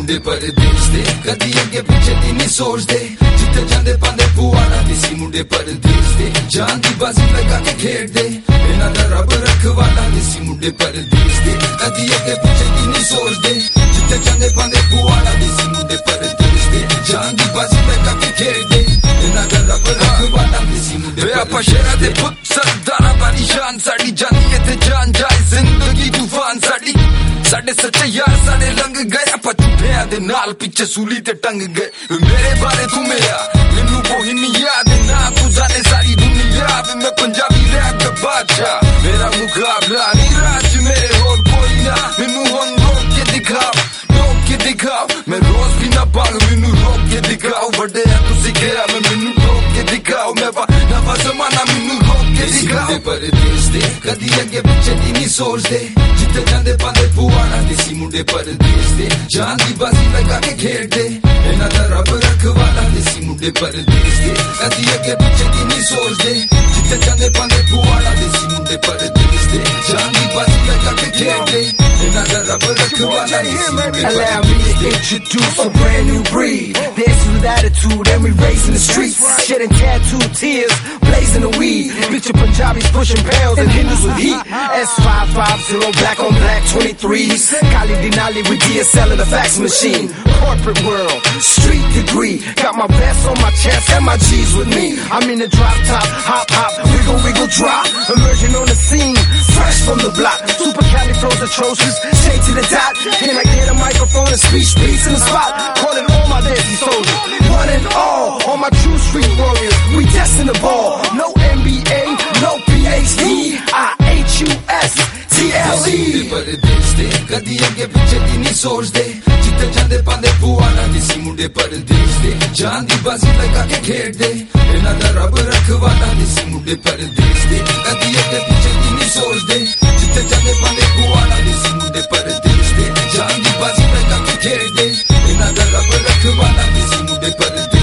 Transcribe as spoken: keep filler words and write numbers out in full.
ਮੁੰਡੇ ਪਰਦੇਸ ਦੇ, ਕਦੀ ਅੱਗੇ ਪਿੱਛੇ ਦੀ ਨਹੀਂ ਸੋਚਦੇ, ਜਿੱਥੇ ਜਾਂਦੇ ਪਾਉਂਦੇ ਪੁਆੜਾ ਦੇਸੀ ਮੁੰਡੇ ਪਰਦੇਸ ਦੇ, ਜਾਨ ਦੀ ਬਾਜ਼ੀ ਲਗਾ ਕੇ ਖੇਡਦੇ, ਇਹਨਾਂ ਦਾ ਰੱਬ ਰਖਵਾਲਾ ਦੇਸੀ ਮੁੰਡੇ ਪਰਦੇਸ ਦੇ, ਕਦੀ ਅੱਗੇ ਪਿੱਛੇ ਦੀ ਨਹੀਂ ਸੋਚਦੇ, ਜਿੱਥੇ ਜਾਂਦੇ ਪਾਉਂਦੇ ਪੁਆੜਾ ਦੇਸੀ ਮੁੰਡੇ ਪਰਦੇਸ ਦੇ, ਜਾਨ ਦੀ ਬਾਜ਼ੀ ਲਗਾ ਕੇ ਖੇਡਦੇ, ਇਹਨਾਂ ਦਾ ਰੱਬ ਰਖਵਾਲਾ ਦੇਸੀ ਮੁੰਡੇ ਪਰਦੇਸ ਦੇ। ਆਪਾਂ ਸ਼ਹਿਰਾਂ ਦੇ ਪੁੱਤ ਸਰਦਾਰਾਂ ਵਾਲੀ ਸ਼ਾਨ ਸਾਡੀ, ਜਾਂਦੀ ਇੱਥੇ ਜਾਨ ਜਾਏ ਜ਼ਿੰਦਗੀ ਤੂਫਾਨ ਸਾਡੀ, ਸਾਡੇ ਸੱਚੇ ਯਾਰ ਸਾਡੇ ਲੰਘ ਗਏ, ਆਪਾਂ ਝੂਠਿਆਂ ਦੇ ਨਾਲ ਪਿੱਛੇ ਸੂਲੀ ਤੇ ਟੰਗ ਗਏ। ਮੇਰੇ ਬਾਰੇ ਤੂੰ ਮੇਰਾ ਮੈਨੂੰ ਕੋਈ ਨਹੀਂ ਯਾਦ ਨਾ, ਤੂੰ ਜਾਣੇ ਸਾਰੀ ਦੁਨੀਆ ਵੀ ਮੈਂ ਪੰਜਾਬੀ ਰੈਪ ਦਾ ਬਾਦਸ਼ਾਹ, ਮੇਰਾ ਮੁਕਾਬਲਾ ਨਹੀਂ ਰਾਜ ਮੇਰੇ ਹੋਰ ਕੋਈ ਨਾ, ਮੈਨੂੰ ਹੁਣ ਰੋਕ ਕੇ ਦਿਖਾਓ, ਰੋਕ ਕੇ ਦਿਖਾਓ, ਮੈਂ ਰੋਜ਼ ਵੀ ਨਾ ਬਾਗ ਮੈਨੂੰ ਰੋਕ ਕੇ ਦਿਖਾਓ, ਵੱਡੇ ਆ ਤੁਸੀਂ ਕਿਹਾ ਮੈਂ ਮੈਨੂੰ ਰੋਕ ਕੇ ਦਿਖਾਓ, ਮੈਂ ਵਾ ਨਵਾਂ ਜ਼ਮਾਨਾ ਮੈਨੂੰ ਰੋਕ ਕੇ ਦਿਖਾਓ। ਪਰਦੇਸ ਦੇ ਕਦੀ ਅੱਗੇ ਪਿੱਛੇ ਦੀ ਨਹੀਂ ਸੋਚਦੇ, ਜਿੱਥੇ ਜਾਂਦੇ ਪਾਉਂਦੇ ਪੁਆੜਾ ਦੇਸੀ ਮੁੰਡੇ ਪਰਦੇਸ ਦੇ, ਜਾਨ ਦੀ ਬਾਜ਼ੀ ਲਗਾ ਕੇ ਖੇਡਦੇ, ਇਹਨਾਂ ਦਾ ਰੱਬ ਰਖਵਾਲਾ ਦੇਸੀ ਮੁੰਡੇ ਪਰਦੇਸ ਦੇ, ਕਦੀ ਅੱਗੇ ਪਿੱਛੇ ਦੀ ਨਹੀਂ ਸੋਚਦੇ, ਜਿੱਥੇ ਜਾਂਦੇ ਪਾਉਂਦੇ ਪੁਆੜਾ ਦੇਸੀ ਮੁੰਡੇ ਪਰਦੇਸ ਦੇ, ਜਾਨ ਦੀ ਬਾਜ਼ੀ ਲਗਾ ਕੇ ਖੇਡਦੇ, ਇਹਨਾਂ ਦਾ ਰੱਬ ਰਖਵਾਲਾ ਦੇਸੀ ਮੁੰਡੇ ਪਰਦੇਸ ਦੇ। Allow me to introduce a brand new breed, dancing with attitude and we racing the streets, shedding tattooed tears, blazing the weed, picture Punjabis pushing pounds and Hindus with heat, S five five zero black on black twenty-threes, Kali Denali with D S L in the fax machine, corporate world, street degree, got my vest on my chest and my G's with me, I'm in the drop top, hop hop, wiggle wiggle drop, emerging on the scene, fresh from the block, super Cali flows atrocious, straight to the dot, and I get a microphone and speech beats in the spot, calling all my dancing soldiers, one and all, all my true street warriors, we destined the ball, no M B A, no P H D, I H U S T L E। ਪਰਦੇਸ ਦੇ ਕਦੀ ਅੱਗੇ ਪਿੱਛੇ ਦੀ ਨਹੀਂ ਸੋਚਦੇ, ਜਿੱਥੇ ਜਾਂਦੇ ਪਾਉਂਦੇ ਪੁਆੜਾ ਦੇਸੀ ਮੁੰਡੇ ਪਰਦੇਸ ਦੇ, ਜਾਨ ਦੀ ਬਾਜ਼ੀ ਲਗਾ ਕੇ ਖੇਡਦੇ, ਇਹਨਾਂ ਦਾ ਰੱਬ ਰਖਵਾਲਾ ਦੇਸੀ ਮੁੰਡੇ ਪਰਦੇਸ ਦੇ, ਕਦੀ ਅੱਗੇ ਪਿੱਛੇ ਦੀ ਨਹੀਂ ਸੋਚਦੇ, ਜਿੱਥੇ ਜਾਂਦੇ ਪਾਉਂਦੇ ਪੁਆੜਾ ਦੇਸੀ ਮੁੰਡੇ ਪਰਦੇਸ ਦੇ, ਜਾਨ ਦੀ ਬਾਜ਼ੀ ਲਗਾ ਕੇ ਖੇਡਦੇ, ਇਹਨਾਂ ਦਾ ਰੱਬ ਰਖਵਾਲਾ ਦੇਸੀ ਮੁੰਡੇ ਪਰਦੇਸ ਦੇ।